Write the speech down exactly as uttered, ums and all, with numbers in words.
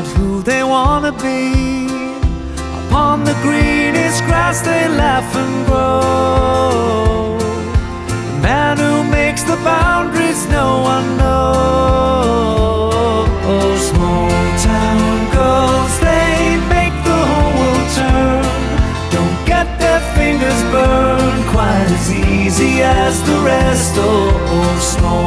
not who they wanna be. Upon the greenest grass they laugh and grow. The man who makes the boundaries no one knows. Small town girls, they make the whole world turn. Don't get their fingers burned quite as easy as the rest. Oh, oh small